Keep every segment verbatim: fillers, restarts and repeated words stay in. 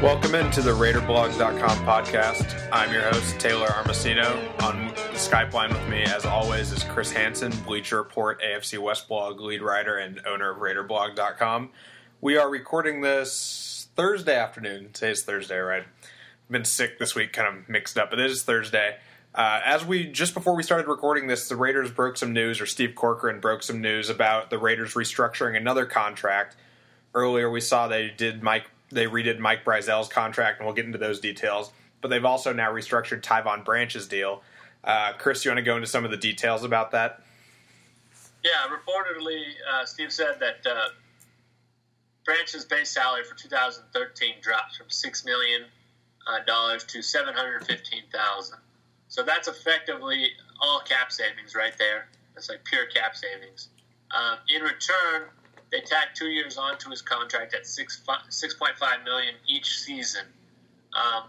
Welcome into the Raider Blog dot com podcast. I'm your host, Taylor Armacino. On the Skype line with me, as always, is Chris Hansen, Bleacher Report, A F C West blog lead writer and owner of Raider Blog dot com. We are recording this Thursday afternoon. Today's Thursday, right? I've been sick this week, kind of mixed up, but it is Thursday. Uh, as we, just before we started recording this, the Raiders broke some news, or Steve Corcoran broke some news about the Raiders restructuring another contract. Earlier we saw they did Mike They redid Mike Brazel's contract, and we'll get into those details. But they've also now restructured Tyvon Branch's deal. Uh, Chris, you want to go into some of the details about that? Yeah, reportedly, uh, Steve said that uh, Branch's base salary for two thousand thirteen dropped from six million dollars uh, to seven hundred fifteen thousand dollars. So that's effectively all cap savings right there. That's like pure cap savings. Um, in return, they tacked two years onto his contract at six six point five million each season. Um,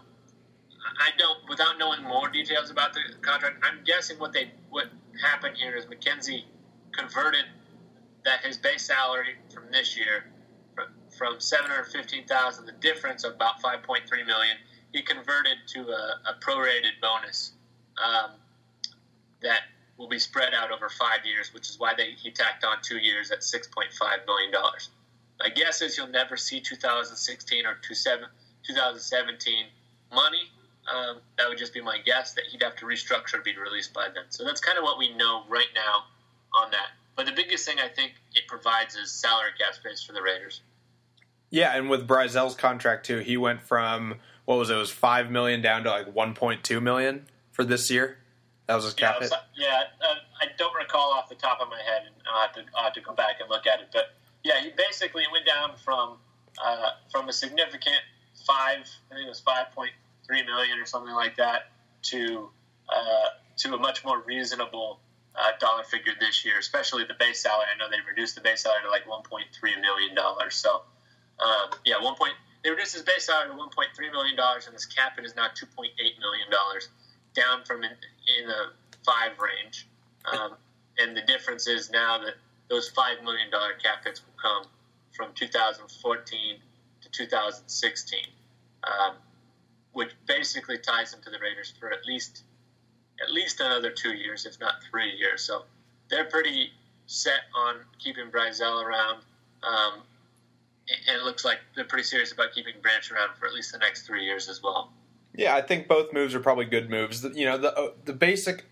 I don't, without knowing more details about the contract, I'm guessing what they what happened here is McKenzie converted that his base salary from this year from, from seven hundred fifteen thousand, the difference of about five point three million, he converted to a, a prorated bonus um, that will be spread out over five years, which is why they, he tacked on two years at six point five million dollars. My guess is you'll never see two thousand sixteen or two thousand seventeen money. Um, that would just be my guess, that he'd have to restructure to be released by then. So that's kind of what we know right now on that. But the biggest thing I think it provides is salary cap space for the Raiders. Yeah, and with Brazel's contract too, he went from, what was it, it was five million dollars down to like one point two million dollars for this year? That was his cap yeah, hit? Yeah, uh, I don't recall off the top of my head, and I'll have, to, I'll have to go back and look at it. But, yeah, he basically went down from uh, from a significant five, I think it was five point three million dollars or something like that, to uh, to a much more reasonable uh, dollar figure this year, especially the base salary. I know they reduced the base salary to like one point three million dollars. So, um, yeah, one point, they reduced his base salary to one point three million dollars, and his cap hit is now two point eight million dollars. Down from in, in the five range. Um, and the difference is now that those five million dollars cap hits will come from two thousand fourteen to two thousand sixteen, um, which basically ties him to the Raiders for at least at least another two years, if not three years. So they're pretty set on keeping Brazel around, um, and it looks like they're pretty serious about keeping Branch around for at least the next three years as well. Yeah, I think both moves are probably good moves. You know, the the basic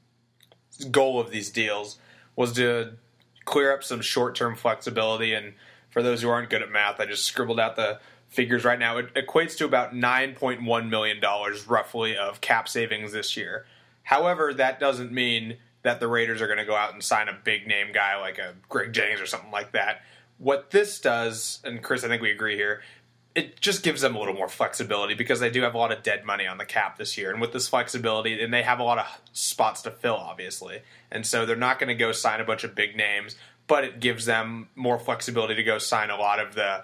goal of these deals was to clear up some short-term flexibility. And for those who aren't good at math, I just scribbled out the figures right now. It equates to about nine point one million dollars roughly of cap savings this year. However, that doesn't mean that the Raiders are going to go out and sign a big-name guy like a Greg Jennings or something like that. What this does, and Chris, I think we agree here, it just gives them a little more flexibility because they do have a lot of dead money on the cap this year. And with this flexibility, and they have a lot of spots to fill, obviously. And so they're not going to go sign a bunch of big names, but it gives them more flexibility to go sign a lot of the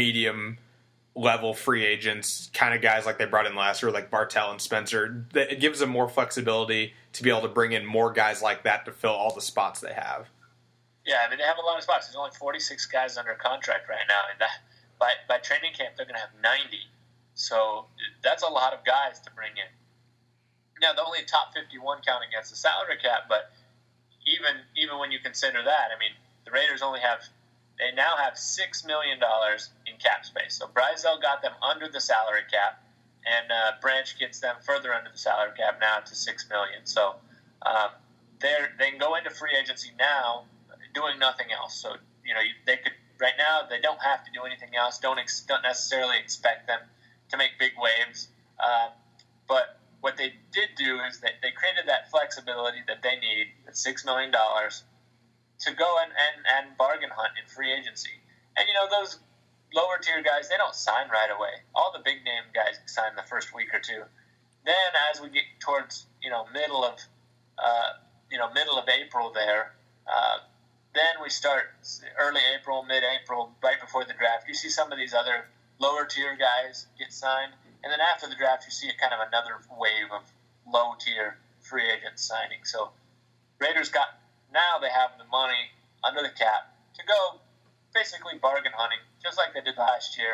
medium-level free agents, kind of guys like they brought in last year, like Bartell and Spencer. It gives them more flexibility to be able to bring in more guys like that to fill all the spots they have. Yeah, I mean, they have a lot of spots. There's only forty-six guys under contract right now, and that By, by training camp, they're going to have ninety. So that's a lot of guys to bring in. Now, the only top fifty-one count against the salary cap, but even even when you consider that, I mean, the Raiders only have, they now have six million dollars in cap space. So Brazel got them under the salary cap, and uh, Branch gets them further under the salary cap now to six million dollars. So um, they're, they can go into free agency now doing nothing else. So, you know, they could, right now, they don't have to do anything else. Don't ex- don't necessarily expect them to make big waves. Uh, but what they did do is that they created that flexibility that they need, that six million dollars, to go and, and, and bargain hunt in free agency. And, you know, those lower-tier guys, they don't sign right away. All the big-name guys sign the first week or two. Then as we get towards, you know, middle of, uh, you know, middle of April there, uh, then we start early April, mid-April, right before the draft. You see some of these other lower-tier guys get signed. And then after the draft, you see a kind of another wave of low-tier free agent signing. So Raiders got, now they have the money under the cap to go basically bargain hunting, just like they did last year.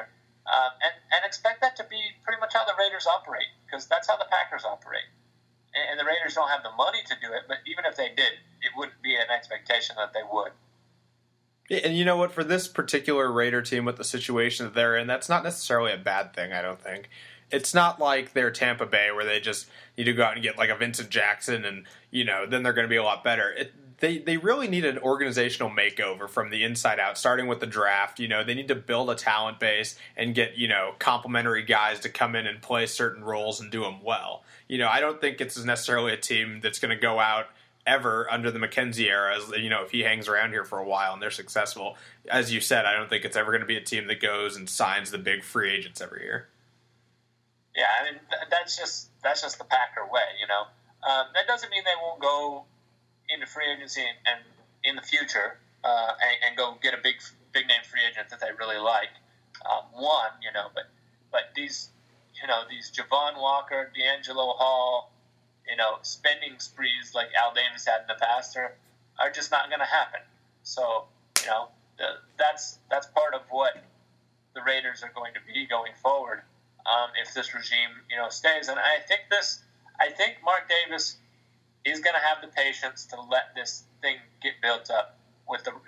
um, and, and expect that to be pretty much how the Raiders operate, because that's how the Packers operate. And, and the Raiders don't have the money to do it, but even if they did, it wouldn't be an expectation that they would. Yeah, and you know what? For this particular Raider team with the situation that they're in, that's not necessarily a bad thing, I don't think. It's not like they're Tampa Bay where they just need to go out and get like a Vincent Jackson and, you know, then they're going to be a lot better. It, they they really need an organizational makeover from the inside out, starting with the draft. You know, they need to build a talent base and get, you know, complementary guys to come in and play certain roles and do them well. You know, I don't think it's necessarily a team that's going to go out ever under the McKenzie era, as, you know, if he hangs around here for a while and they're successful. As you said, I don't think it's ever going to be a team that goes and signs the big free agents every year. Yeah, I mean, th- that's just that's just the Packer way, you know. Um, that doesn't mean they won't go into free agency and, and in the future uh, and, and go get a big big name free agent that they really like. Um, one, you know, but but these, you know, these Javon Walker, D'Angelo Hall, you know, spending sprees like Al Davis had in the past are are just not going to happen. So, you know, the, that's that's part of what the Raiders are going to be going forward. Um, if this regime, you know, stays. And I think this, I think Mark Davis is going to have the patience to let this thing get built up with the,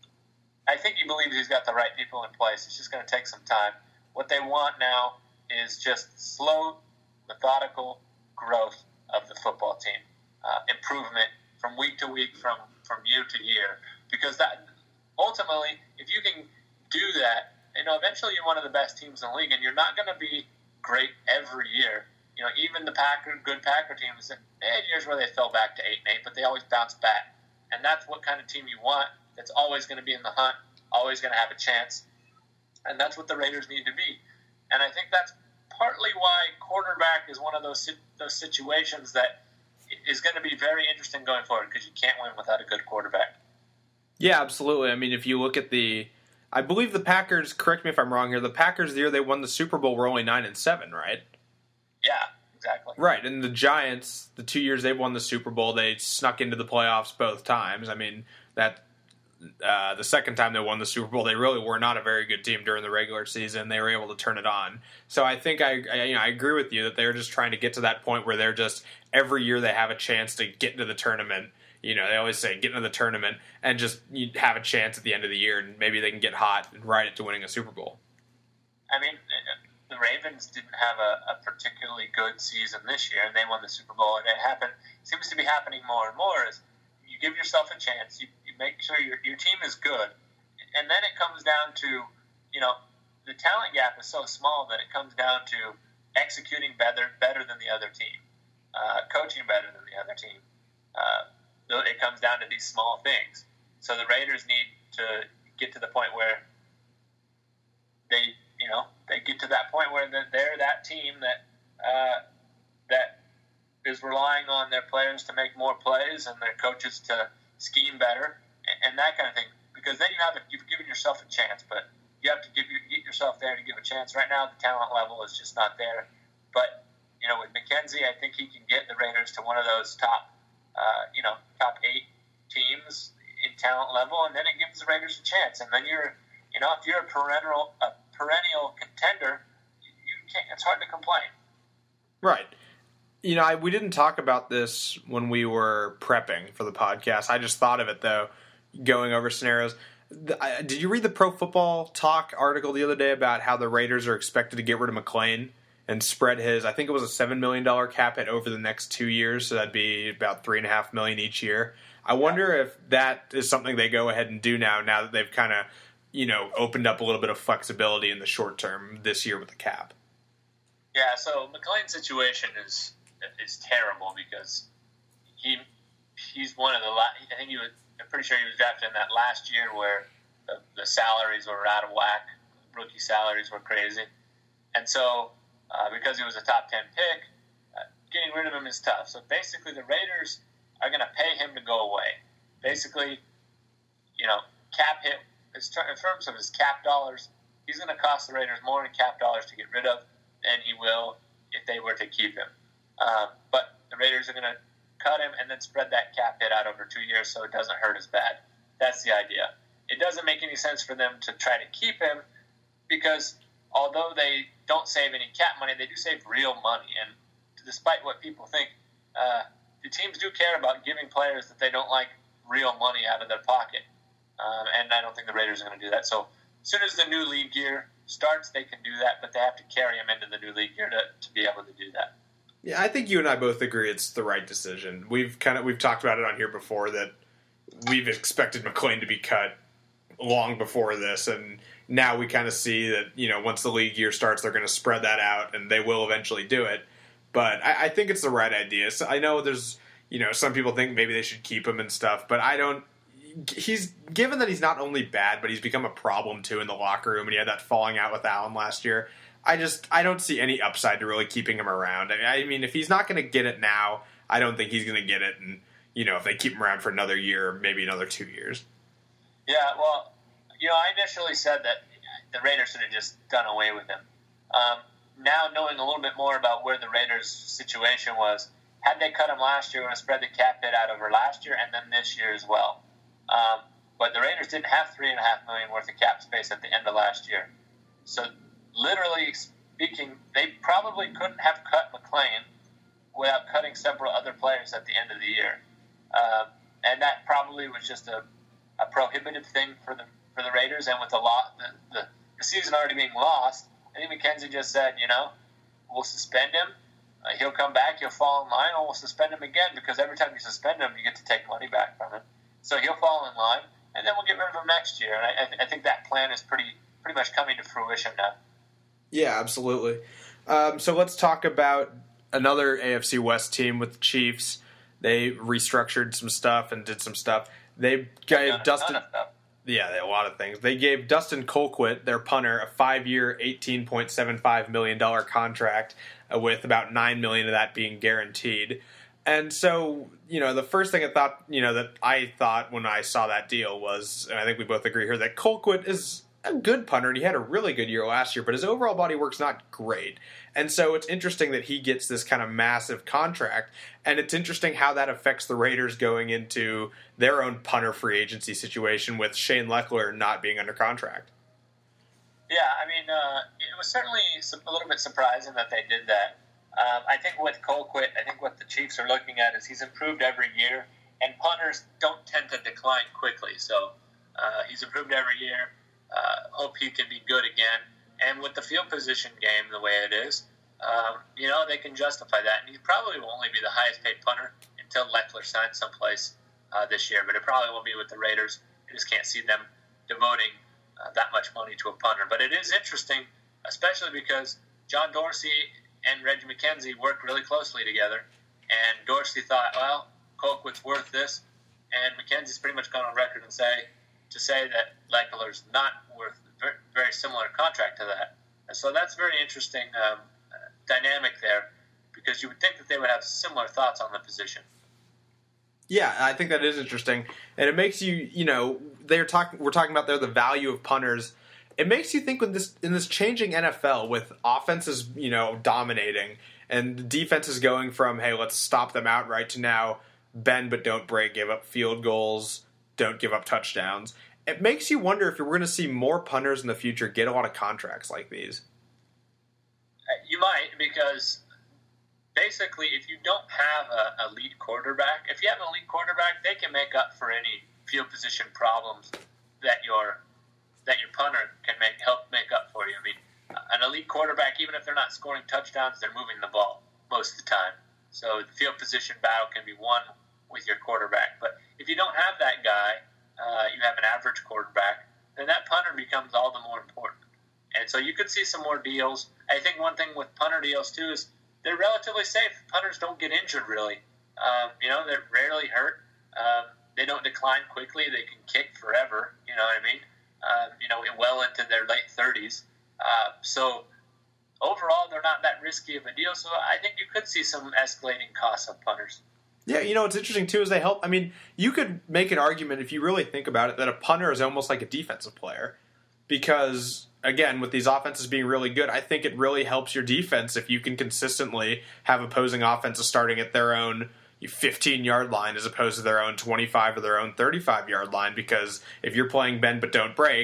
I think he believes he's got the right people in place. It's just going to take some time. What they want now is just slow, methodical growth of the football team, uh, improvement from week to week, from, from year to year, because that ultimately, if you can do that, you know, eventually you're one of the best teams in the league, and you're not going to be great every year. You know, even the Packer, good Packer teams, they had years where they fell back to eight and eight, but they always bounce back. And that's what kind of team you want. That's always going to be in the hunt, always going to have a chance. And that's what the Raiders need to be. And I think that's partly why quarterback is one of those those situations that is going to be very interesting going forward, because you can't win without a good quarterback. Yeah, absolutely. I mean, if you look at the, I believe the Packers, correct me if I'm wrong here, the Packers, the year they won the Super Bowl, were only nine and seven, right? Yeah, exactly. Right, and the Giants, the two years they've won the Super Bowl, they snuck into the playoffs both times. I mean, that uh, the second time they won the Super Bowl, they really were not a very good team during the regular season. They were able to turn it on. So I think I, I, you know, I agree with you that they're just trying to get to that point where they're just, every year they have a chance to get into the tournament. You know, they always say get into the tournament and just you have a chance at the end of the year, and maybe they can get hot and ride it to winning a Super Bowl. I mean, the Ravens didn't have a, a particularly good season this year, and they won the Super Bowl. And it happened, seems to be happening more and more. Is you give yourself a chance, you, you make sure your your team is good, and then it comes down to, you know, the talent gap is so small that it comes down to executing better better than the other team, uh, coaching better than the other team. Uh, It comes down to these small things. So the Raiders need to get to the point where they, you know, they get to that point where they're that team that uh, that is relying on their players to make more plays and their coaches to scheme better and, and that kind of thing. Because then you have a, you've given yourself a chance, but you have to give your, get yourself there to give a chance. Right now, the talent level is just not there. But you know, with McKenzie, I think he can get the Raiders to one of those top. Uh, you know, top eight teams in talent level, and then it gives the Raiders a chance. And then you're, you know, if you're a perennial, a perennial contender, you can't. It's hard to complain. Right. You know, I, we didn't talk about this when we were prepping for the podcast. I just thought of it though, going over scenarios. The, I, did you read the Pro Football Talk article the other day about how the Raiders are expected to get rid of McClain and spread his, I think it was a seven million dollars cap hit over the next two years, so that'd be about three point five million dollars each year. I wonder if that is something they go ahead and do now, now that they've kind of, you know, opened up a little bit of flexibility in the short term this year with the cap. Yeah, so McClain's situation is is terrible because he he's one of the, I think he was, I'm pretty sure he was drafted in that last year where the, the salaries were out of whack, rookie salaries were crazy. And so, Uh, because he was a top ten pick, uh, getting rid of him is tough. So basically the Raiders are going to pay him to go away. Basically, you know, cap hit, in terms of his cap dollars, he's going to cost the Raiders more in cap dollars to get rid of than he will if they were to keep him. Um, but the Raiders are going to cut him and then spread that cap hit out over two years so it doesn't hurt as bad. That's the idea. It doesn't make any sense for them to try to keep him because although they don't save any cap money, they do save real money. And despite what people think, uh, the teams do care about giving players that they don't like real money out of their pocket. Um, and I don't think the Raiders are going to do that. So as soon as the new league year starts, they can do that, but they have to carry them into the new league year to, to be able to do that. Yeah, I think you and I both agree it's the right decision. We've kind of we've talked about it on here before that we've expected McClain to be cut long before this, and now we kind of see that, you know, once the league year starts, they're going to spread that out, and they will eventually do it. But I, I think it's the right idea. So I know there's, you know, some people think maybe they should keep him and stuff, but I don't. He's given that he's not only bad, but he's become a problem too in the locker room, and he had that falling out with Allen last year. I just I don't see any upside to really keeping him around. I mean, I mean if he's not going to get it now, I don't think he's going to get it. And you know, if they keep him around for another year, maybe another two years. Yeah, well, you know, I initially said that the Raiders should have just done away with him. Um, now, knowing a little bit more about where the Raiders' situation was, had they cut him last year, it would have spread the cap hit out over last year and then this year as well. Um, but the Raiders didn't have three and a half million worth of cap space at the end of last year. So, literally speaking, they probably couldn't have cut McClain without cutting several other players at the end of the year. Uh, and that probably was just a, a prohibitive thing for the for the Raiders. And with the, lot, the, the, the season already being lost, I think McKenzie just said, you know, we'll suspend him. Uh, he'll come back, he'll fall in line, or we'll suspend him again, because every time you suspend him, you get to take money back from him. So he'll fall in line, and then we'll get rid of him next year. And I, I, th- I think that plan is pretty pretty much coming to fruition now. Yeah, absolutely. Um, so let's talk about another A F C West team with the Chiefs. They restructured some stuff and did some stuff. They gave Dustin. Yeah, they had a lot of things. They gave Dustin Colquitt, their punter, a five-year, eighteen point seven five million dollars contract, uh, with about nine million dollars of that being guaranteed. And so, you know, the first thing I thought, you know, that I thought when I saw that deal was, and I think we both agree here, that Colquitt is a good punter, and he had a really good year last year, but his overall body work's not great. And so it's interesting that he gets this kind of massive contract, and it's interesting how that affects the Raiders going into their own punter free agency situation with Shane Lechler not being under contract. Yeah, I mean, uh, it was certainly a little bit surprising that they did that. Um, I think with Colquitt, I think what the Chiefs are looking at is he's improved every year, and punters don't tend to decline quickly. So uh, he's improved every year. Uh, hope he can be good again. And with the field position game the way it is, um, you know, they can justify that. And he probably will only be the highest paid punter until Lechler signs someplace uh, this year. But it probably will be with the Raiders. I just can't see them devoting uh, that much money to a punter. But it is interesting, especially because John Dorsey and Reggie McKenzie worked really closely together. And Dorsey thought, well, Colquitt's worth this. And McKenzie's pretty much gone on record and say to say that Lechler's not worth a very, very similar contract to that. And so that's very interesting um, dynamic there, because you would think that they would have similar thoughts on the position. Yeah, I think that is interesting. And it makes you, you know, they're talking. we're talking about there the value of punters. It makes you think with this in this changing N F L with offenses, you know, dominating and defenses going from, hey, let's stop them outright to now bend but don't break, give up field goals, don't give up touchdowns. It makes you wonder if we're going to see more punters in the future get a lot of contracts like these. You might, because basically if you don't have a, a lead quarterback, if you have an elite quarterback, they can make up for any field position problems that your that your punter can make help make up for you. I mean, an elite quarterback, even if they're not scoring touchdowns, they're moving the ball most of the time. So the field position battle can be won with your quarterback. But if you don't have that guy, uh, you have an average quarterback, then that punter becomes all the more important. And so you could see some more deals. I think one thing with punter deals, too, is they're relatively safe. Punters don't get injured, really. Um, you know, they're rarely hurt. Um, they don't decline quickly. They can kick forever, you know what I mean? Um, you know, well into their late thirties. Uh, so overall, they're not that risky of a deal. So I think you could see some escalating costs of punters. Yeah, you know, what's interesting, too, is they help. I mean, you could make an argument, if you really think about it, that a punter is almost like a defensive player. Because, again, with these offenses being really good, I think it really helps your defense if you can consistently have opposing offenses starting at their own fifteen-yard line as opposed to their own twenty-five or their own thirty-five-yard line. Because if you're playing bend but don't break,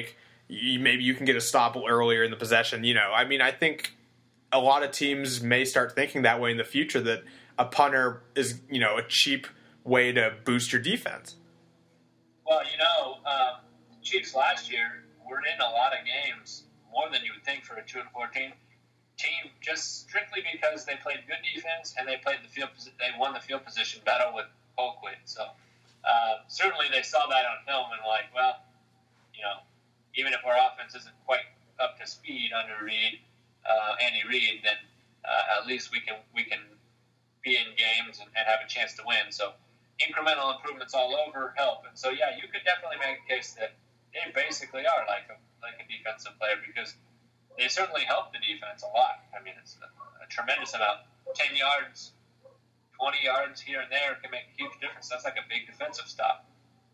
you, maybe you can get a stop earlier in the possession. You know, I mean, I think a lot of teams may start thinking that way in the future, that a punter is, you know, a cheap way to boost your defense. Well, you know, um, Chiefs last year were in a lot of games, more than you would think for a two and fourteen team, just strictly because they played good defense and they played the field. They won the field position battle with Colquitt. So uh, certainly they saw that on film and like, well, you know, even if our offense isn't quite up to speed under Reid, uh, Andy Reid, then uh, at least we can we can be in games and, and have a chance to win. So incremental improvements all over help. And so yeah, you could definitely make a case that they basically are like a like a defensive player, because they certainly help the defense a lot. I mean, it's a, a tremendous amount. Ten yards, twenty yards here and there can make a huge difference. That's like a big defensive stop.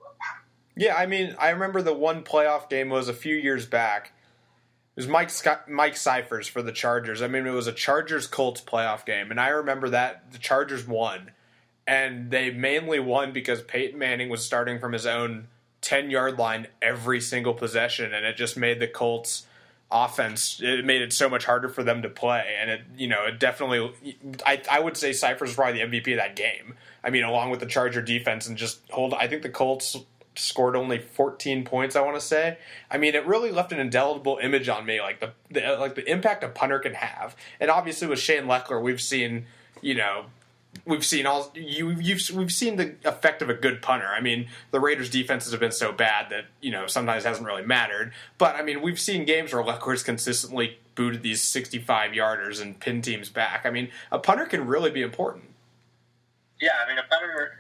Yeah, I mean, I remember the one playoff game was a few years back. It was Mike Scott, Mike Cyphers for the Chargers. I mean, it was a Chargers-Colts playoff game, and I remember that the Chargers won, and they mainly won because Peyton Manning was starting from his own ten-yard line every single possession, and it just made the Colts offense, it made it so much harder for them to play. And it, you know, it definitely, I, I would say Cyphers was probably the M V P of that game. I mean, along with the Charger defense, and just hold, I think the Colts scored only fourteen points, I want to say. I mean, it really left an indelible image on me, like the, the like the impact a punter can have. And obviously with Shane Lechler, we've seen, you know, we've seen all you you've we've seen the effect of a good punter. I mean, the Raiders' defenses have been so bad that, you know, sometimes it hasn't really mattered. But I mean, we've seen games where Lechler's consistently booted these sixty-five yarders and pinned teams back. I mean, a punter can really be important. Yeah, I mean, a punter,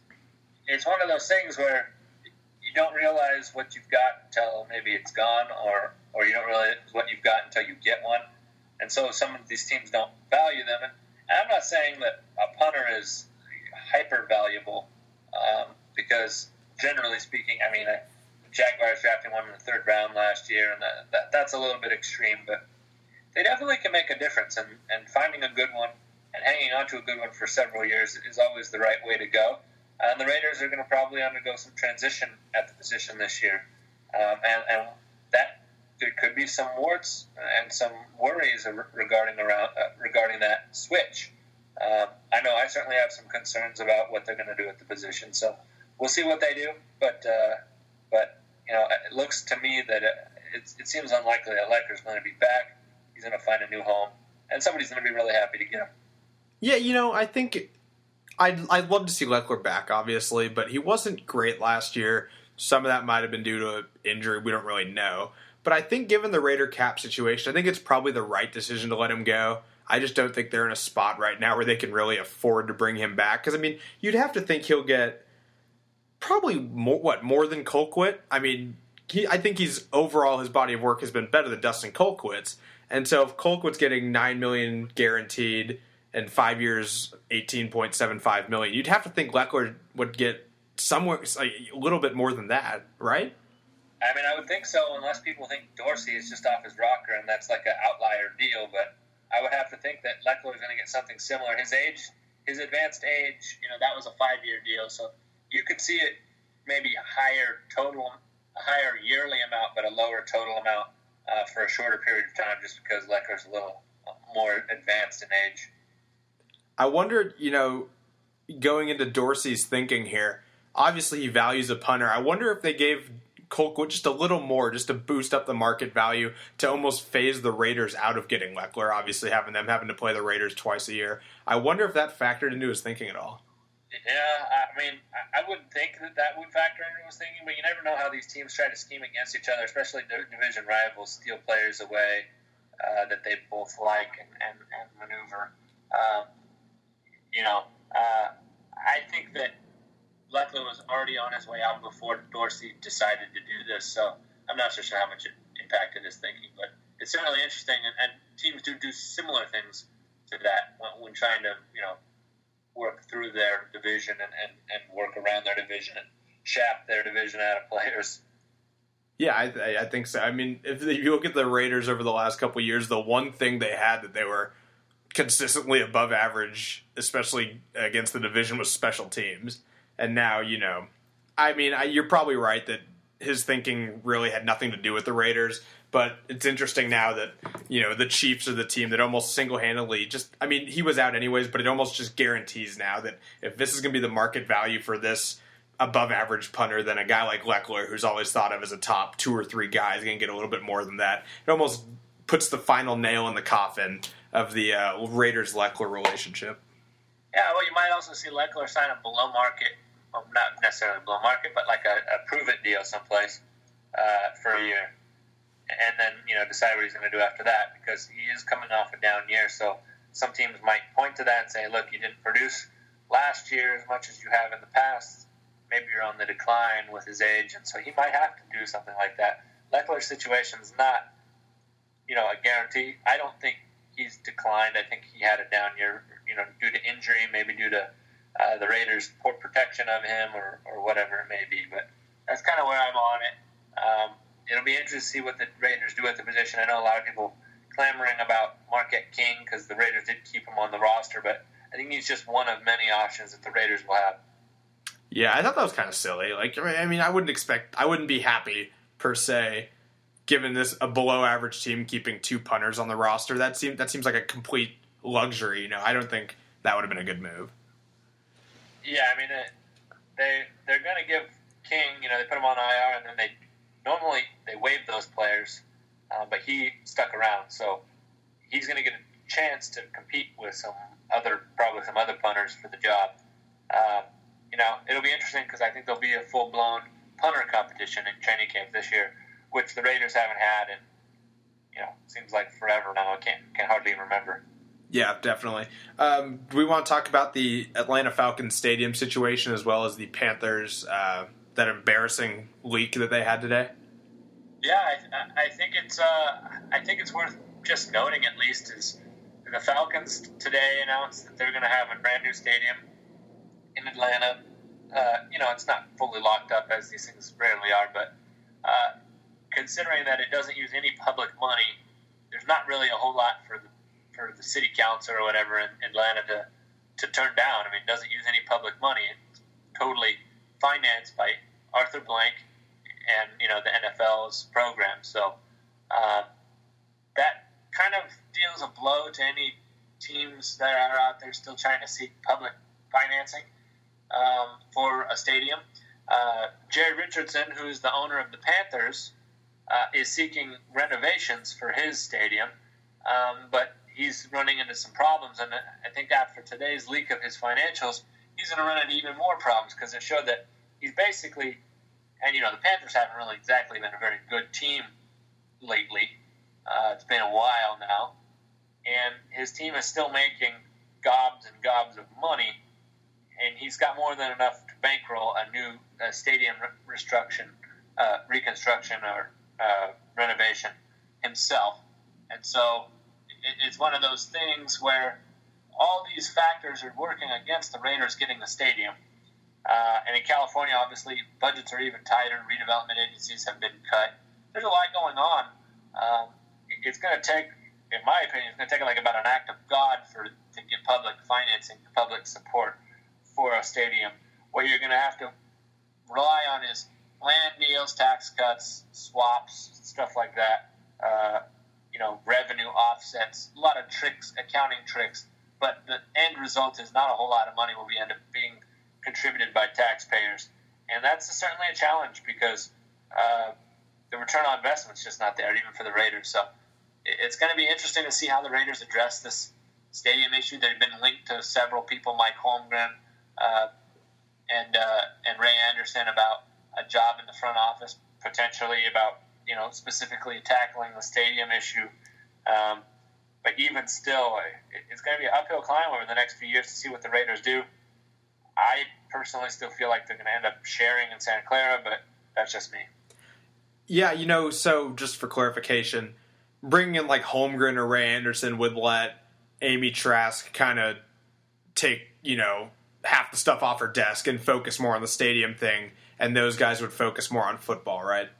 it's one of those things where you don't realize what you've got until maybe it's gone, or or you don't realize what you've got until you get one. And so some of these teams don't value them. And I'm not saying that a punter is hyper valuable, um, because generally speaking, I mean, I, the Jaguars drafted one in the third round last year, and that, that, that's a little bit extreme, but they definitely can make a difference. And, and finding a good one and hanging on to a good one for several years is always the right way to go. And the Raiders are going to probably undergo some transition at the position this year, um, and, and that there could be some warts and some worries regarding around uh, regarding that switch. Um, I know I certainly have some concerns about what they're going to do at the position, so we'll see what they do. But uh, but you know, it looks to me that it, it, it seems unlikely that Lechler's going to be back. He's going to find a new home, and somebody's going to be really happy to get him. Yeah, you know, I think I'd I'd love to see Lechler back, obviously, but he wasn't great last year. Some of that might have been due to injury. We don't really know. But I think given the Raider cap situation, I think it's probably the right decision to let him go. I just don't think they're in a spot right now where they can really afford to bring him back. Because, I mean, you'd have to think he'll get probably more, what, more than Colquitt? I mean, he, I think he's overall, his body of work has been better than Dustin Colquitt's. And so if Colquitt's getting nine million dollars guaranteed and five years, eighteen point seven five million dollars, you'd have to think Lechler would get somewhere like, a little bit more than that, right? I mean, I would think so, unless people think Dorsey is just off his rocker and that's like an outlier deal. But I would have to think that Lechler is going to get something similar. His age, his advanced age, you know, that was a five-year deal. So you could see it maybe higher total, a higher yearly amount, but a lower total amount uh, for a shorter period of time, just because Lechler's a little more advanced in age. I wondered, you know, going into Dorsey's thinking here, obviously he values a punter. I wonder if they gave Colquitt just a little more, just to boost up the market value, to almost phase the Raiders out of getting Lechler, obviously having them having to play the Raiders twice a year. I wonder if that factored into his thinking at all. Yeah, I mean, I wouldn't think that that would factor into his thinking, but you never know how these teams try to scheme against each other, especially division rivals, steal players away uh, that they both like and, and, and maneuver. Um, you know, uh, I think that Lechler was already on his way out before Dorsey decided to do this, so I'm not so sure how much it impacted his thinking, but it's certainly interesting, and, and teams do do similar things to that when, when trying to, you know, work through their division and, and, and work around their division and shaft their division out of players. Yeah, I, I think so. I mean, if you look at the Raiders over the last couple of years, the one thing they had that they were consistently above average, especially against the division, was special teams. And now, you know, I mean, I, you're probably right that his thinking really had nothing to do with the Raiders. But it's interesting now that, you know, the Chiefs are the team that almost single-handedly just, I mean, he was out anyways, but it almost just guarantees now that if this is going to be the market value for this above-average punter, then a guy like Leckler, who's always thought of as a top two or three guy, is going to get a little bit more than that. It almost puts the final nail in the coffin of the uh, Raiders-Leckler relationship. Yeah, well, you might also see Leckler sign a below-market, well, not necessarily below-market, but like a, a prove-it deal someplace uh, for a year. And then, you know, decide what he's going to do after that, because he is coming off a down year. So some teams might point to that and say, look, you didn't produce last year as much as you have in the past. Maybe you're on the decline with his age, and so he might have to do something like that. Leckler's situation is not, you know, a guarantee. I don't think he's declined. I think he had a down year, you know, due to injury, maybe due to uh, the Raiders' poor protection of him or, or whatever it may be. But that's kind of where I'm on it. Um, It'll be interesting to see what the Raiders do at the position. I know a lot of people clamoring about Marquette King because the Raiders did keep him on the roster, but I think he's just one of many options that the Raiders will have. Yeah, I thought that was kind of silly. Like, I mean, I wouldn't expect, I wouldn't be happy per se, given this a below-average team keeping two punters on the roster. That seems that seems like a complete luxury. You know, I don't think that would have been a good move. Yeah, I mean, they they're going to give King, you know, they put him on I R and then they. Normally, they waive those players, uh, but he stuck around, so he's going to get a chance to compete with some other, probably some other punters for the job. Uh, you know, it'll be interesting because I think there'll be a full-blown punter competition in training camp this year, which the Raiders haven't had in, you know, seems like forever now. I can't can hardly even remember. Yeah, definitely. Um, do we want to talk about the Atlanta Falcons stadium situation as well as the Panthers? Uh, that embarrassing leak that they had today? Yeah, I, I think it's uh, I think it's worth just noting at least is the Falcons today announced that they're going to have a brand new stadium in Atlanta. Uh, you know, it's not fully locked up as these things rarely are, but uh, considering that it doesn't use any public money, there's not really a whole lot for the for the city council or whatever in Atlanta to to turn down. I mean, it doesn't use any public money. It's totally financed by Arthur Blank and, you know, the N F L's program. So uh, that kind of deals a blow to any teams that are out there still trying to seek public financing um, for a stadium. Uh, Jerry Richardson, who is the owner of the Panthers, uh, is seeking renovations for his stadium, um, but he's running into some problems. And I think after today's leak of his financials, he's going to run into even more problems because it showed that he's basically, and you know, the Panthers haven't really exactly been a very good team lately. Uh, it's been a while now. And his team is still making gobs and gobs of money. And he's got more than enough to bankroll a new uh, stadium reconstruction, uh, reconstruction or uh, renovation himself. And so it, it's one of those things where all these factors are working against the Raiders getting the stadium. Uh, and in California, obviously, budgets are even tighter. Redevelopment agencies have been cut. There's a lot going on. Um, it's going to take, in my opinion, it's going to take like about an act of God for to get public financing, public support for a stadium. What you're going to have to rely on is land deals, tax cuts, swaps, stuff like that. Uh, you know, revenue offsets, a lot of tricks, accounting tricks. But the end result is not a whole lot of money will be end up being contributed by taxpayers. And that's certainly a challenge because uh, the return on investment is just not there, even for the Raiders. So it's going to be interesting to see how the Raiders address this stadium issue. They've been linked to several people, Mike Holmgren uh, and uh, and Ray Anderson, about a job in the front office, potentially about, you know, specifically tackling the stadium issue. Um, but even still, it's going to be an uphill climb over the next few years to see what the Raiders do. I personally still feel like they're going to end up sharing in Santa Clara, but that's just me. Yeah, you know, so just for clarification, bringing in like Holmgren or Ray Anderson would let Amy Trask kind of take, you know, half the stuff off her desk and focus more on the stadium thing, and those guys would focus more on football, right?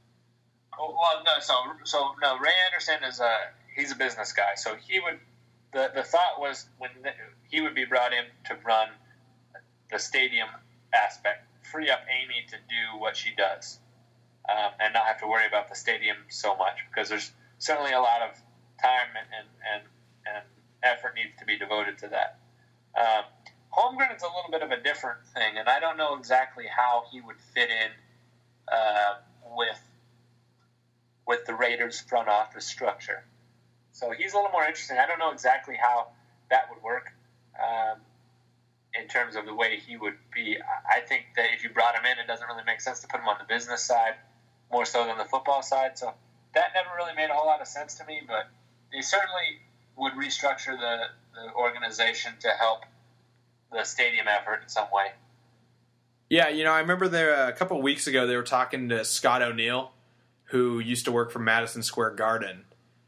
Well, no, so so no. Ray Anderson is a he's a business guy, so he would. The the thought was when the, he would be brought in to run the stadium aspect, free up Amy to do what she does. um, and not have to worry about the stadium so much, because there's certainly a lot of time and and, and, and effort needs to be devoted to that. Um, Holmgren is a little bit of a different thing, and I don't know exactly how he would fit in uh, with with the Raiders front office structure. So he's a little more interesting. I don't know exactly how that would work um, in terms of the way he would be. I think that if you brought him in, it doesn't really make sense to put him on the business side more so than the football side. So that never really made a whole lot of sense to me, but they certainly would restructure the, the organization to help the stadium effort in some way. Yeah, you know, I remember there a couple of weeks ago they were talking to Scott O'Neill, who used to work for Madison Square Garden.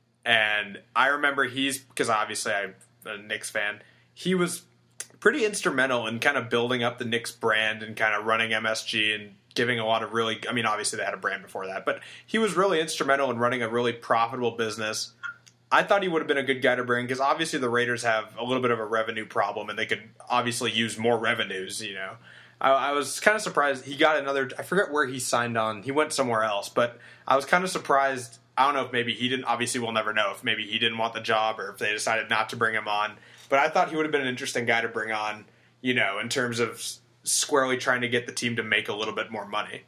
And I remember he's, because obviously I'm a Knicks fan, he was pretty instrumental in kind of building up the Knicks brand and kind of running M S G and giving a lot of really, I mean, obviously they had a brand before that, but he was really instrumental in running a really profitable business. I thought he would have been a good guy to bring, because obviously the Raiders have a little bit of a revenue problem and they could obviously use more revenues, you know. I, I was kind of surprised he got another, I forget where he signed on, he went somewhere else, but I was kind of surprised. I don't know if maybe he didn't, obviously we'll never know if maybe he didn't want the job or if they decided not to bring him on. But I thought he would have been an interesting guy to bring on, you know, in terms of squarely trying to get the team to make a little bit more money.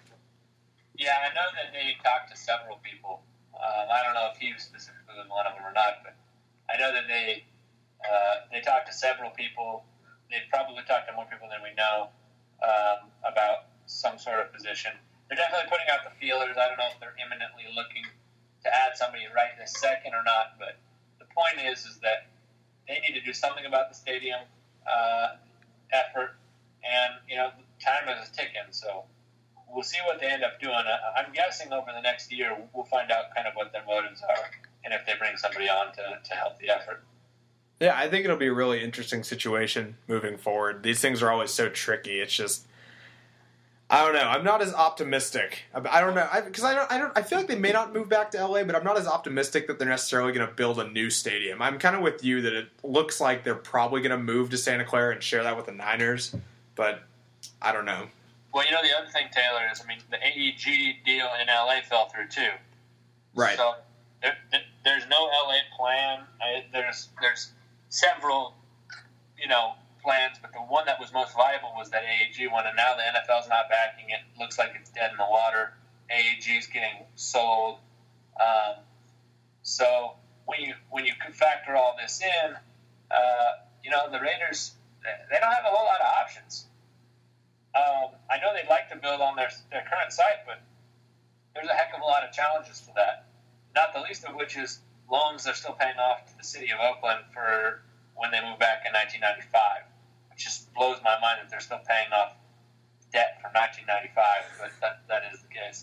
Yeah, I know that they talked to several people. Um, I don't know if he was specifically one of them or not, but I know that they uh, they talked to several people. They probably talked to more people than we know um, about some sort of position. They're definitely putting out the feelers. I don't know if they're imminently looking to add somebody right this second or not, but the point is is that they need to do something about the stadium uh, effort, and, you know, time is ticking, so we'll see what they end up doing. I'm guessing over the next year we'll find out kind of what their motives are and if they bring somebody on to, to help the effort. Yeah, I think it'll be a really interesting situation moving forward. These things are always so tricky. It's just, I don't know. I'm not as optimistic. I don't know because I, I don't. I don't. I feel like they may not move back to L A, but I'm not as optimistic that they're necessarily going to build a new stadium. I'm kind of with you that it looks like they're probably going to move to Santa Clara and share that with the Niners, but I don't know. Well, you know, the other thing, Taylor, is I mean the A E G deal in L A fell through too. Right. So there, there, there's no L A plan. I, there's there's several, you know, plans, but the one that was most viable was that A E G one, and now the N F L's not backing it. It looks like it's dead in the water. A E G's getting sold. Um, so when you when you factor all this in, uh, you know, the Raiders, they don't have a whole lot of options. Um, I know they'd like to build on their their current site, but there's a heck of a lot of challenges to that. Not the least of which is loans they're still paying off to the city of Oakland for when they moved back in nineteen ninety-five. It just blows my mind that they're still paying off debt from nineteen ninety-five, but that that is the case.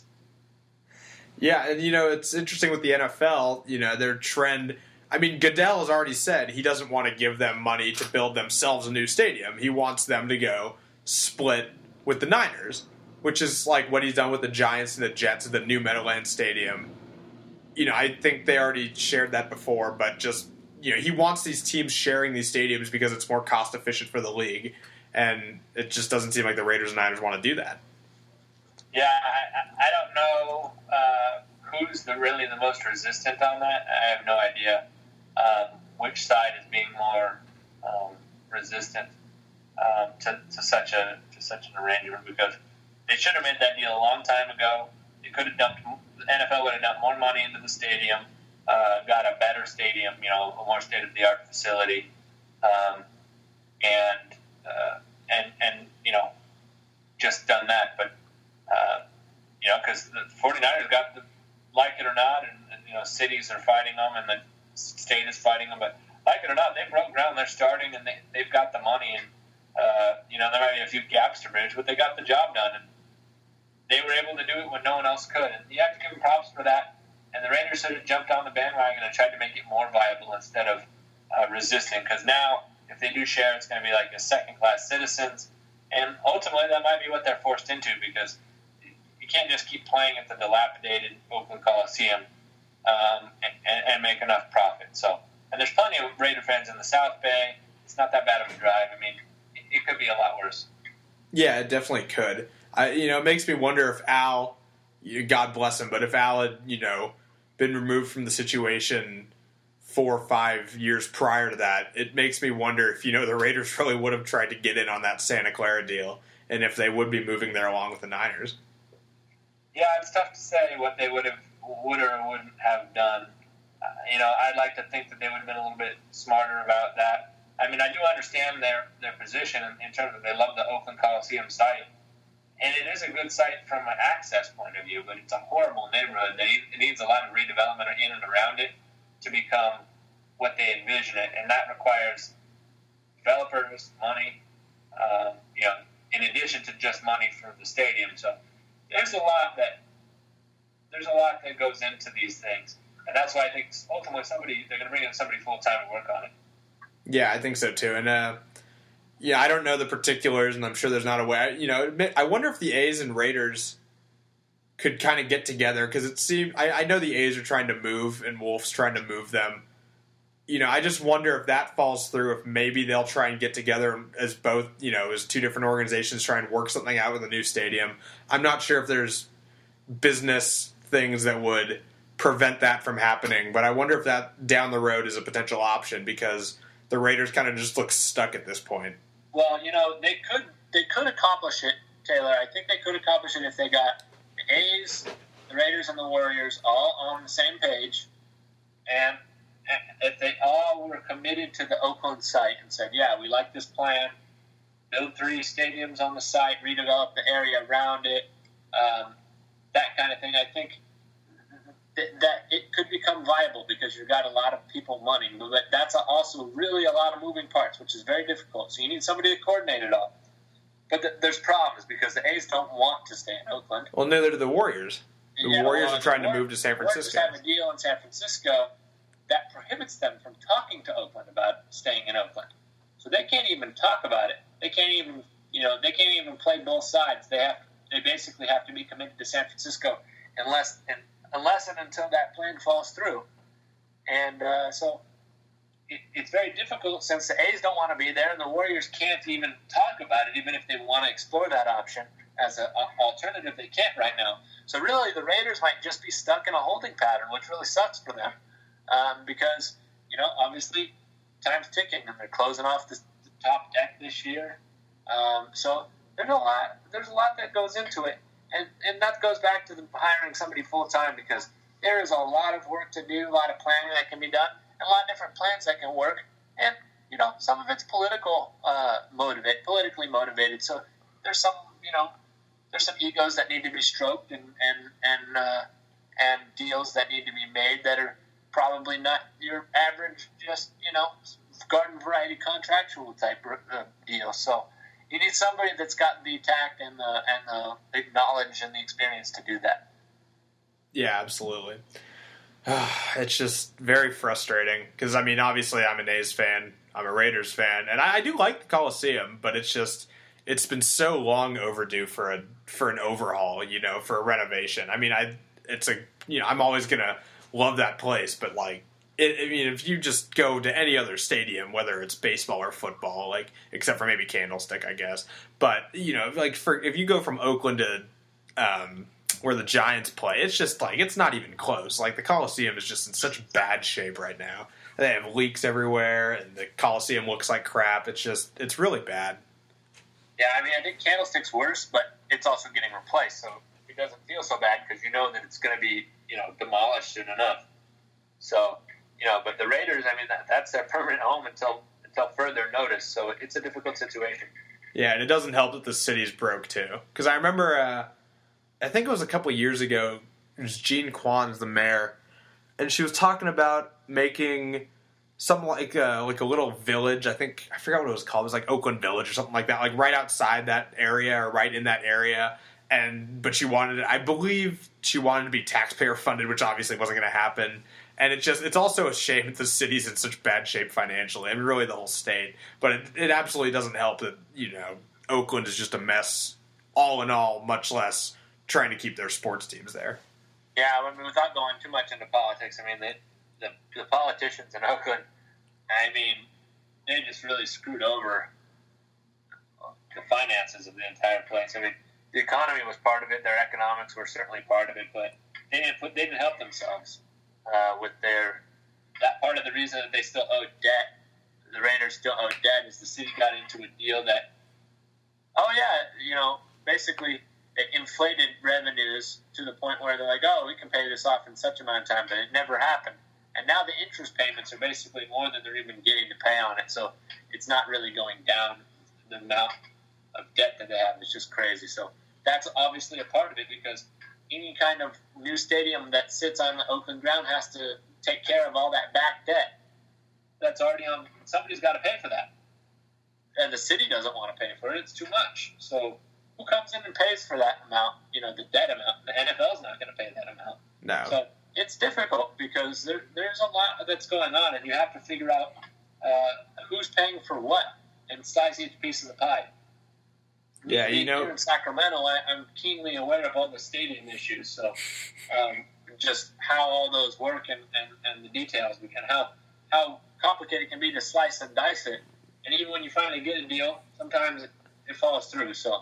Yeah, and you know, it's interesting with the N F L, you know, their trend. I mean, Goodell has already said he doesn't want to give them money to build themselves a new stadium. He wants them to go split with the Niners, which is like what he's done with the Giants and the Jets at the new Meadowlands Stadium. You know, I think they already shared that before, but just, you know, he wants these teams sharing these stadiums because it's more cost efficient for the league, and it just doesn't seem like the Raiders and Niners want to do that. Yeah, I, I don't know uh, who's the, really the most resistant on that. I have no idea um, which side is being more um, resistant um, to, to such a to such an arrangement, because they should have made that deal a long time ago. They could have dumped the N F L would have dumped more money into the stadium. Uh, got a better stadium, you know, a more state-of-the-art facility, um, and uh, and and you know, just done that. But uh, you know, because the 49ers got the, like it or not, and, and you know, cities are fighting them, and the state is fighting them. But like it or not, they broke ground. They're starting, and they they've got the money, and uh, you know, there might be a few gaps to bridge, but they got the job done, and they were able to do it when no one else could. And you have to give them props for that. And the Raiders sort of jumped on the bandwagon and tried to make it more viable instead of uh, resisting. Because now, if they do share, it's going to be like a second-class citizens. And ultimately, that might be what they're forced into, because you can't just keep playing at the dilapidated Oakland Coliseum um, and, and make enough profit. So, and there's plenty of Raider fans in the South Bay. It's not that bad of a drive. I mean, it, it could be a lot worse. Yeah, it definitely could. I, you know, it makes me wonder if Al, you, God bless him. But if Al had, you know, been removed from the situation four or five years prior to that, it makes me wonder if, you know, the Raiders really would have tried to get in on that Santa Clara deal, and if they would be moving there along with the Niners. Yeah, it's tough to say what they would have, would or wouldn't have done. Uh, you know, I'd like to think that they would have been a little bit smarter about that. I mean, I do understand their, their position in, in terms of they love the Oakland Coliseum site, and it is a good site from an access point of view, but it's a horrible neighborhood. They, it needs a lot of redevelopment in and around it to become what they envision it, and that requires developers, money, uh, you know, in addition to just money from the stadium. So there's a lot that there's a lot that goes into these things, and that's why I think ultimately somebody they're going to bring in somebody full time to work on it. Yeah, I think so too, and uh, yeah, I don't know the particulars, and I'm sure there's not a way. You know, I wonder if the A's and Raiders could kind of get together, because it seemed I, I know the A's are trying to move and Wolf's trying to move them. You know, I just wonder if that falls through, if maybe they'll try and get together as both, you know, as two different organizations try and work something out with a new stadium. I'm not sure if there's business things that would prevent that from happening, but I wonder if that down the road is a potential option, because the Raiders kind of just look stuck at this point. Well, you know, they could they could accomplish it, Taylor. I think they could accomplish it if they got the A's, the Raiders, and the Warriors all on the same page, and if they all were committed to the Oakland site and said, yeah, we like this plan, build three stadiums on the site, redevelop the area around it, um, that kind of thing, I think th- that it could become viable, because you've got a lot of people money. But that's also really a lot of moving parts, which is very difficult. So you need somebody to coordinate it all. But th- there's problems, because the A's don't want to stay in Oakland. Well, neither do the Warriors. The yeah, Warriors well, are trying the to move to San Francisco. The Warriors have a deal in San Francisco that prohibits them from talking to Oakland about staying in Oakland. So they can't even talk about it. They can't even, you know, they can't even play both sides. They have, they basically have to be committed to San Francisco unless, and, unless and until that plan falls through. And uh, so it, it's very difficult, since the A's don't want to be there, and the Warriors can't even talk about it, even if they want to explore that option as an alternative. They can't right now. So really, the Raiders might just be stuck in a holding pattern, which really sucks for them. Um, because, you know, obviously time's ticking, and they're closing off the, the top deck this year. Um, so there's a lot. There's a lot that goes into it, and and that goes back to the hiring somebody full time, because there is a lot of work to do, a lot of planning that can be done, and a lot of different plans that can work. And you know, some of it's political uh, motivate, politically motivated. So there's some, you know, there's some egos that need to be stroked, and and and uh, and deals that need to be made that are probably not your average, just, you know, garden variety contractual type uh, deal. So you need somebody that's got the tact and the and the knowledge and the experience to do that. Yeah, absolutely. It's just very frustrating, because, I mean, obviously I'm an A's fan, I'm a Raiders fan, and I, I do like the Coliseum, but it's just, it's been so long overdue for a for an overhaul, you know, for a renovation. I mean, I it's a, you know, I'm always going to love that place, but like, it, I mean, if you just go to any other stadium, whether it's baseball or football, like, except for maybe Candlestick, I guess, but, you know, like, for if you go from Oakland to um, where the Giants play, it's just like, it's not even close. Like, the Coliseum is just in such bad shape right now. They have leaks everywhere, and the Coliseum looks like crap. It's just, it's really bad. Yeah, I mean, I think Candlestick's worse, but it's also getting replaced, so it doesn't feel so bad, because you know that it's going to be, you know, demolished soon enough. So, you know, but the Raiders, I mean, that, that's their permanent home until until further notice. So it's a difficult situation. Yeah, and it doesn't help that the city's broke too. Because I remember, uh, I think it was a couple years ago, it was Jean Kwan's the mayor, and she was talking about making some like uh, like a little village. I think I forgot what it was called. It was like Oakland Village or something like that, like right outside that area or right in that area. And but she wanted it, I believe she wanted to be taxpayer funded, which obviously wasn't going to happen. And it's just, it's also a shame that the city's in such bad shape financially. I mean, really the whole state. But it, it absolutely doesn't help that, you know, Oakland is just a mess all in all, much less trying to keep their sports teams there. Yeah, I mean, without going too much into politics, I mean, the, the, the politicians in Oakland, I mean, they just really screwed over the finances of the entire place. I mean, the economy was part of it. Their economics were certainly part of it, but they didn't put, they didn't help themselves uh, with their that part of the reason that they still owed debt. The Raiders still owed debt is the city got into a deal that, oh yeah, you know, basically it inflated revenues to the point where they're like, oh, we can pay this off in such amount of time, but it never happened. And now the interest payments are basically more than they're even getting to pay on it, so it's not really going down. The amount of debt that they have is just crazy. So that's obviously a part of it, because any kind of new stadium that sits on the Oakland ground has to take care of all that back debt that's already on. Somebody's got to pay for that, and the city doesn't want to pay for it. It's too much. So who comes in and pays for that amount? You know, the debt amount. The N F L's not going to pay that amount. No. So it's difficult because there, there's a lot that's going on, and you have to figure out uh, who's paying for what and slice each piece of the pie. Yeah, you know, here in Sacramento, I, I'm keenly aware of all the stadium issues. So, um, just how all those work and, and, and the details, and how how complicated it can be to slice and dice it. And even when you finally get a deal, sometimes it, it falls through. So,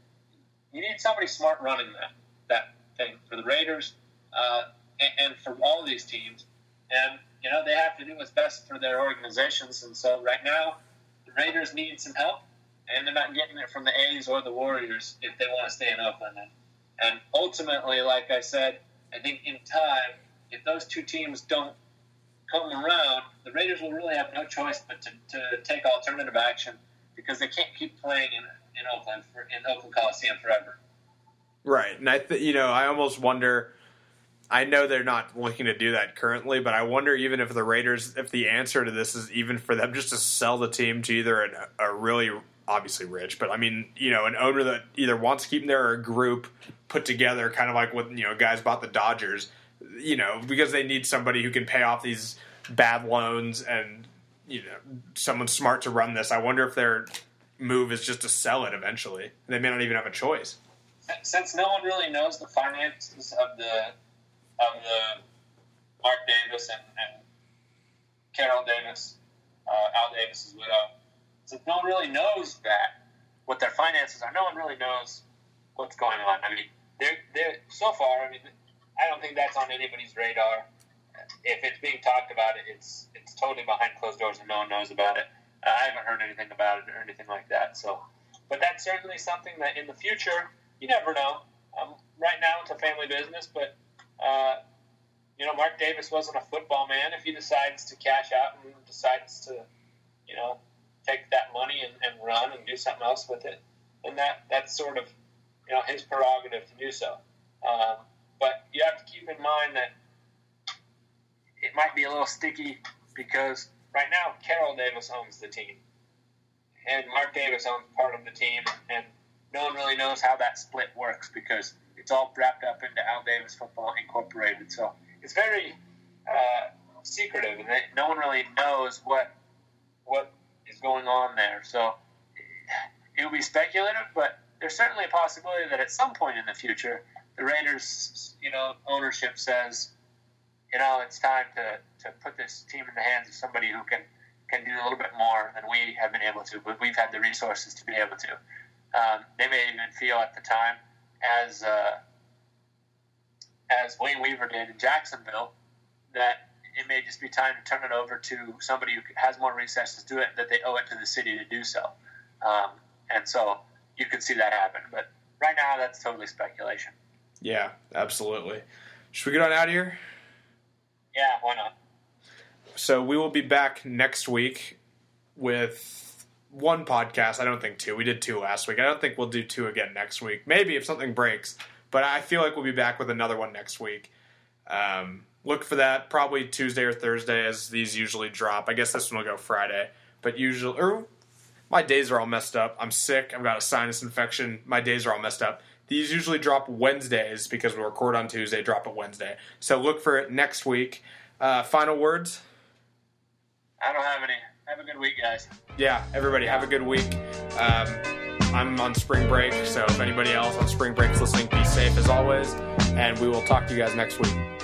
you need somebody smart running that that thing for the Raiders uh, and, and for all these teams. And you know, they have to do what's best for their organizations. And so, right now, the Raiders need some help. And they're not getting it from the A's or the Warriors if they want to stay in Oakland. And, and ultimately, like I said, I think in time, if those two teams don't come around, the Raiders will really have no choice but to, to take alternative action, because they can't keep playing in in Oakland for, in Oakland Coliseum forever. Right, and I th- you know I almost wonder. I know they're not looking to do that currently, but I wonder even if the Raiders, if the answer to this is even for them just to sell the team to either an, a really obviously rich, but I mean, you know, an owner that either wants to keep them there or a group put together, kind of like what, you know, guys bought the Dodgers, you know, because they need somebody who can pay off these bad loans and, you know, someone smart to run this. I wonder if their move is just to sell it eventually. They may not even have a choice. Since no one really knows the finances of the of the Mark Davis and, and Carol Davis, uh, Al Davis's widow, since no one really knows that, what their finances are, no one really knows what's going on. I mean, they're, they're, so far, I mean, I don't think that's on anybody's radar. If it's being talked about, it's it's totally behind closed doors and no one knows about it. Uh, I haven't heard anything about it or anything like that. So, but that's certainly something that in the future, you never know. Um, right now, it's a family business, but, uh, you know, Mark Davis wasn't a football man. If he decides to cash out and decides to, you know, take that money and, and run and do something else with it, and that that's sort of, you know, his prerogative to do so. Um, but you have to keep in mind that it might be a little sticky because right now Carol Davis owns the team, and Mark Davis owns part of the team, and no one really knows how that split works because it's all wrapped up into Al Davis Football Incorporated. So it's very uh, secretive, and they, no one really knows what what is going on there. So it would be speculative, but there's certainly a possibility that at some point in the future, the Raiders, you know, ownership says, you know, it's time to, to put this team in the hands of somebody who can, can do a little bit more than we have been able to, but we've had the resources to be able to. Um, they may even feel at the time, as uh, as Wayne Weaver did in Jacksonville, that it may just be time to turn it over to somebody who has more resources to do it, that they owe it to the city to do so. Um, and so you could see that happen. But right now, that's totally speculation. Yeah, absolutely. Should we get on out of here? Yeah, why not? So we will be back next week with one podcast. I don't think two. We did two last week. I don't think we'll do two again next week. Maybe if something breaks. But I feel like we'll be back with another one next week. Um, look for that probably Tuesday or Thursday as these usually drop. I guess this one will go Friday. But usually, or my days are all messed up. I'm sick. I've got a sinus infection. My days are all messed up. These usually drop Wednesdays because we record on Tuesday, drop it Wednesday. So look for it next week. Uh, final words? I don't have any. Have a good week, guys. Yeah, everybody have a good week. Um, I'm on spring break, so if anybody else on spring break is listening, be safe as always. And we will talk to you guys next week.